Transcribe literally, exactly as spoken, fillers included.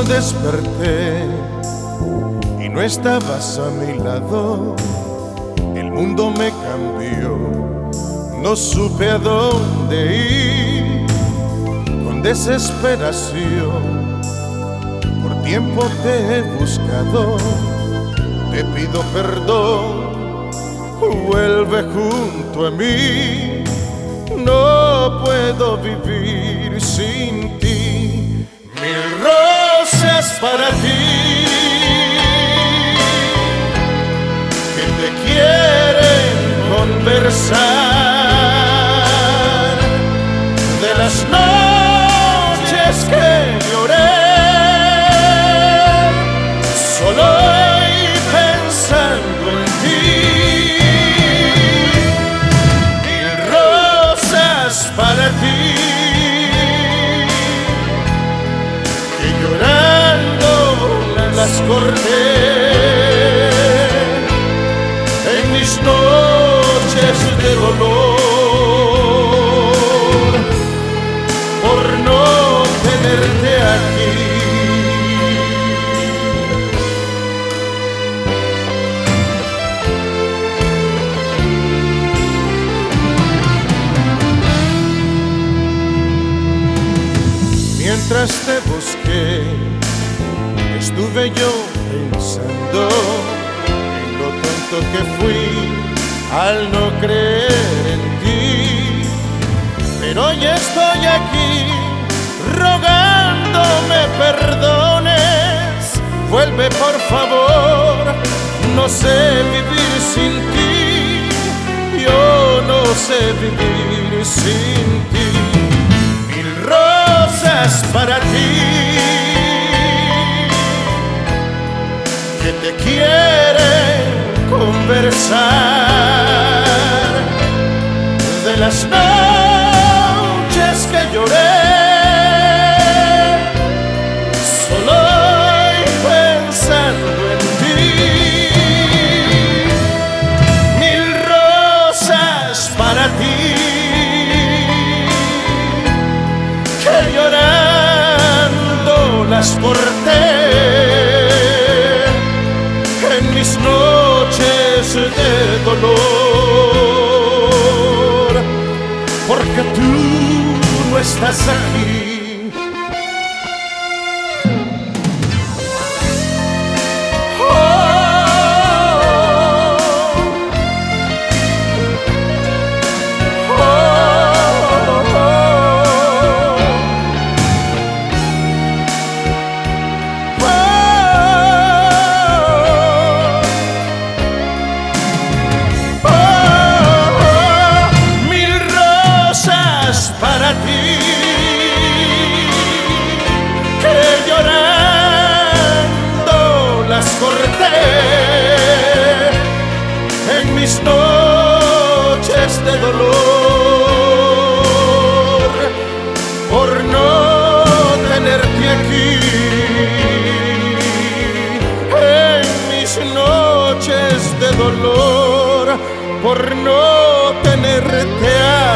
desperté y no estabas a mi lado, el mundo me cambió, no supe a dónde ir. Con desesperación, por tiempo te he buscado, te pido perdón, vuelve junto a mí. No puedo vivir sin ti. Mil rosas para ti que te quieren conversar de las noches que lloré solo y pensando en ti. Mil rosas para ti que llorando las corté en mis noches de dolor por no tenerte aquí. Mientras te busqué, estuve yo pensando en lo tonto que fui al no creer en ti. Pero ya estoy aquí rogando me perdones. Vuelve por favor, no sé vivir sin ti. Yo no sé vivir sin ti. Mil rosas para ti que te quieren conversar de las noches que lloré solo y pensando en ti. Mil rosas para ti que llorando las porté en mis noches de dolor, porque tú no estás aquí. Para ti que llorando las corté en mis noches de dolor por no tenerte aquí. En mis noches de dolor por no tenerte aquí.